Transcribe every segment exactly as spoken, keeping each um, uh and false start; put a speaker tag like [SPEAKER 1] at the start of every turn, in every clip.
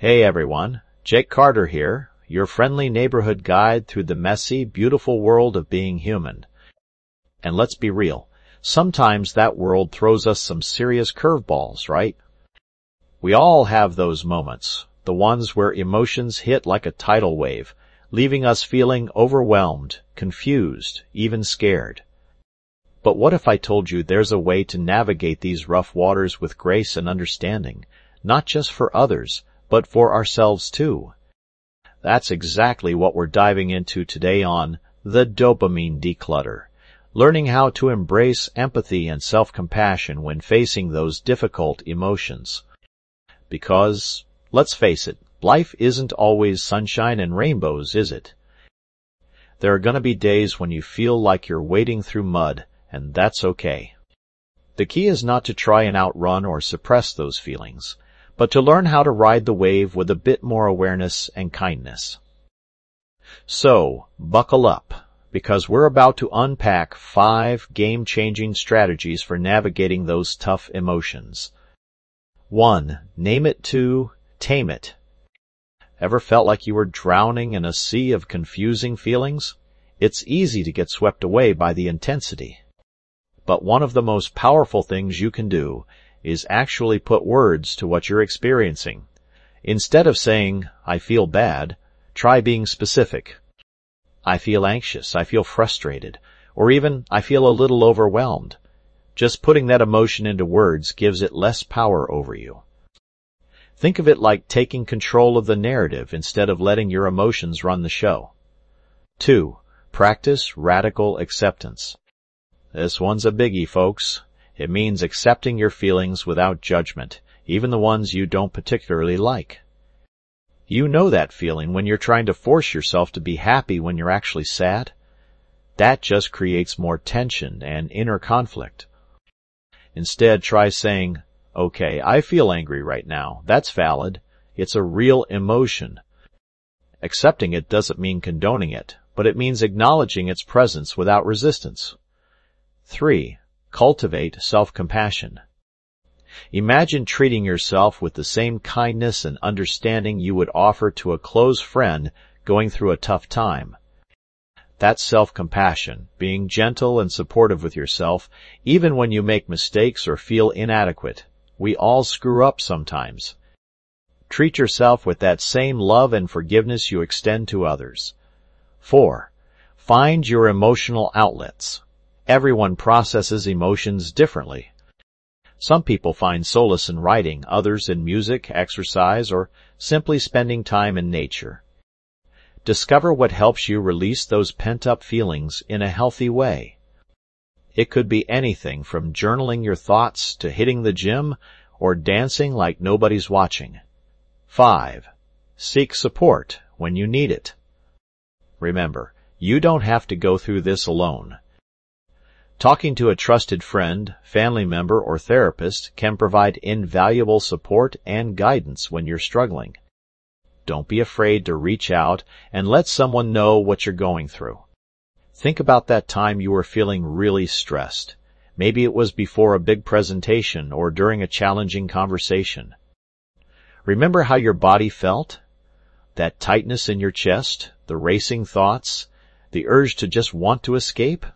[SPEAKER 1] Hey everyone, Jake Carter here, your friendly neighborhood guide through the messy, beautiful world of being human. And let's be real, sometimes that world throws us some serious curveballs, right? We all have those moments, the ones where emotions hit like a tidal wave, leaving us feeling overwhelmed, confused, even scared. But what if I told you there's a way to navigate these rough waters with grace and understanding, not just for others, but for ourselves too? That's exactly what we're diving into today on The Dopamine Declutter, learning how to embrace empathy and self-compassion when facing those difficult emotions. Because, let's face it, life isn't always sunshine and rainbows, is it? There are going to be days when you feel like you're wading through mud, and that's okay. The key is not to try and outrun or suppress those feelings, but to learn how to ride the wave with a bit more awareness and kindness. So, buckle up, because we're about to unpack five game-changing strategies for navigating those tough emotions. One, name it. Two, tame it. Ever felt like you were drowning in a sea of confusing feelings? It's easy to get swept away by the intensity. But one of the most powerful things you can do is actually put words to what you're experiencing. Instead of saying, I feel bad, try being specific. I feel anxious, I feel frustrated, or even, I feel a little overwhelmed. Just putting that emotion into words gives it less power over you. Think of it like taking control of the narrative instead of letting your emotions run the show. Two, practice radical acceptance. This one's a biggie, folks. It means accepting your feelings without judgment, even the ones you don't particularly like. You know that feeling when you're trying to force yourself to be happy when you're actually sad? That just creates more tension and inner conflict. Instead, try saying, okay, I feel angry right now. That's valid. It's a real emotion. Accepting it doesn't mean condoning it, but it means acknowledging its presence without resistance. Three, cultivate self-compassion. Imagine treating yourself with the same kindness and understanding you would offer to a close friend going through a tough time. That's self-compassion, being gentle and supportive with yourself, even when you make mistakes or feel inadequate. We all screw up sometimes. Treat yourself with that same love and forgiveness you extend to others. Four, find your emotional outlets. Everyone processes emotions differently. Some people find solace in writing, others in music, exercise, or simply spending time in nature. Discover what helps you release those pent-up feelings in a healthy way. It could be anything from journaling your thoughts to hitting the gym or dancing like nobody's watching. Five, seek support when you need it. Remember, you don't have to go through this alone. Talking to a trusted friend, family member, or therapist can provide invaluable support and guidance when you're struggling. Don't be afraid to reach out and let someone know what you're going through. Think about that time you were feeling really stressed. Maybe it was before a big presentation or during a challenging conversation. Remember how your body felt? That tightness in your chest, the racing thoughts, the urge to just want to escape?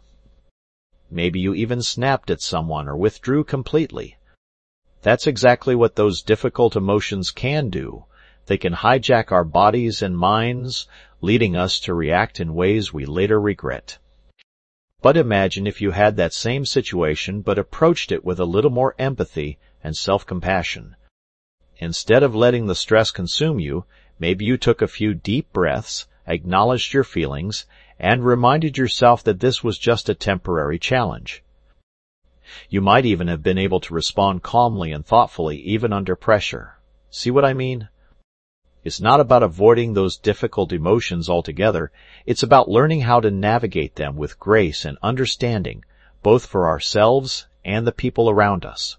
[SPEAKER 1] Maybe you even snapped at someone or withdrew completely. That's exactly what those difficult emotions can do. They can hijack our bodies and minds, leading us to react in ways we later regret. But imagine if you had that same situation but approached it with a little more empathy and self-compassion. Instead of letting the stress consume you, maybe you took a few deep breaths, acknowledged your feelings, and reminded yourself that this was just a temporary challenge. You might even have been able to respond calmly and thoughtfully even under pressure. See what I mean? It's not about avoiding those difficult emotions altogether. It's about learning how to navigate them with grace and understanding, both for ourselves and the people around us.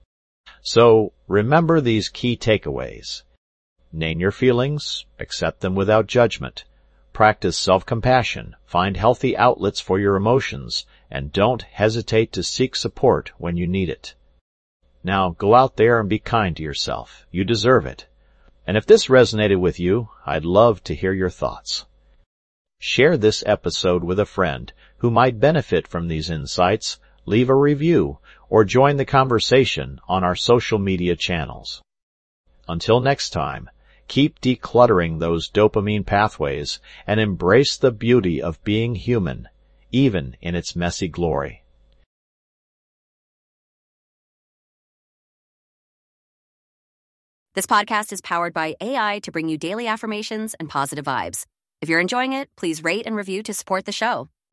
[SPEAKER 1] So, remember these key takeaways. Name your feelings, accept them without judgment. Practice self-compassion, find healthy outlets for your emotions, and don't hesitate to seek support when you need it. Now, go out there and be kind to yourself. You deserve it. And if this resonated with you, I'd love to hear your thoughts. Share this episode with a friend who might benefit from these insights, leave a review, or join the conversation on our social media channels. Until next time, keep decluttering those dopamine pathways and embrace the beauty of being human, even in its messy glory.
[SPEAKER 2] This podcast is powered by A I to bring you daily affirmations and positive vibes. If you're enjoying it, please rate and review to support the show.